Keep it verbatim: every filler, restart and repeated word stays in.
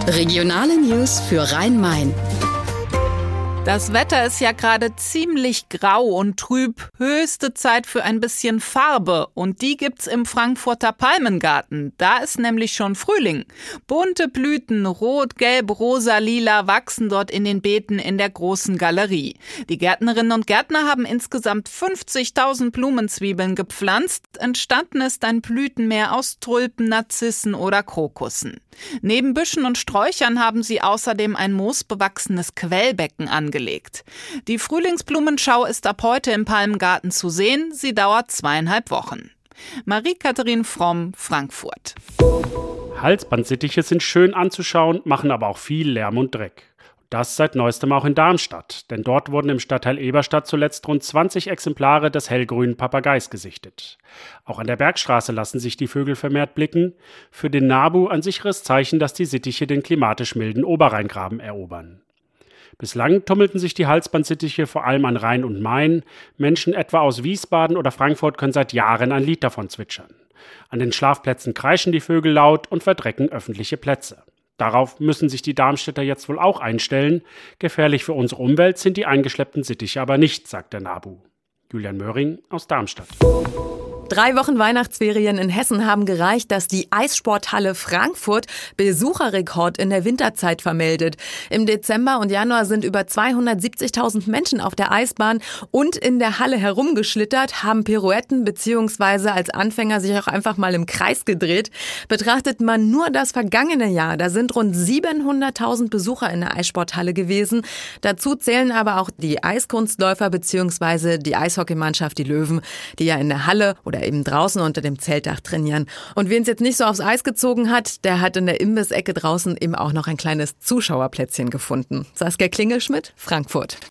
Regionale News für Rhein-Main. Das Wetter ist ja gerade ziemlich grau und trüb. Höchste Zeit für ein bisschen Farbe. Und die gibt's im Frankfurter Palmengarten. Da ist nämlich schon Frühling. Bunte Blüten, rot, gelb, rosa, lila, wachsen dort in den Beeten in der großen Galerie. Die Gärtnerinnen und Gärtner haben insgesamt fünfzigtausend Blumenzwiebeln gepflanzt. Entstanden ist ein Blütenmeer aus Tulpen, Narzissen oder Krokussen. Neben Büschen und Sträuchern haben sie außerdem ein moosbewachsenes Quellbecken angelegt. Die Frühlingsblumenschau ist ab heute im Palmengarten zu sehen. Sie dauert zweieinhalb Wochen. Marie-Katharin Fromm, Frankfurt. Halsbandsittiche sind schön anzuschauen, machen aber auch viel Lärm und Dreck. Das seit neuestem auch in Darmstadt, denn dort wurden im Stadtteil Eberstadt zuletzt rund zwanzig Exemplare des hellgrünen Papageis gesichtet. Auch an der Bergstraße lassen sich die Vögel vermehrt blicken. Für den NABU ein sicheres Zeichen, dass die Sittiche den klimatisch milden Oberrheingraben erobern. Bislang tummelten sich die Halsbandsittiche vor allem an Rhein und Main. Menschen etwa aus Wiesbaden oder Frankfurt können seit Jahren ein Lied davon zwitschern. An den Schlafplätzen kreischen die Vögel laut und verdrecken öffentliche Plätze. Darauf müssen sich die Darmstädter jetzt wohl auch einstellen. Gefährlich für unsere Umwelt sind die eingeschleppten Sittiche aber nicht, sagt der NABU. Julian Möhring aus Darmstadt. Drei Wochen Weihnachtsferien in Hessen haben gereicht, dass die Eissporthalle Frankfurt Besucherrekord in der Winterzeit vermeldet. Im Dezember und Januar sind über zweihundertsiebzigtausend Menschen auf der Eisbahn und in der Halle herumgeschlittert, haben Pirouetten bzw. als Anfänger sich auch einfach mal im Kreis gedreht. Betrachtet man nur das vergangene Jahr, da sind rund siebenhunderttausend Besucher in der Eissporthalle gewesen. Dazu zählen aber auch die Eiskunstläufer bzw. die Eishockeymannschaft, die Löwen, die ja in der Halle oder eben draußen unter dem Zeltdach trainieren. Und wen es jetzt nicht so aufs Eis gezogen hat, der hat in der Imbissecke draußen eben auch noch ein kleines Zuschauerplätzchen gefunden. Saskia Klingelschmidt, Frankfurt.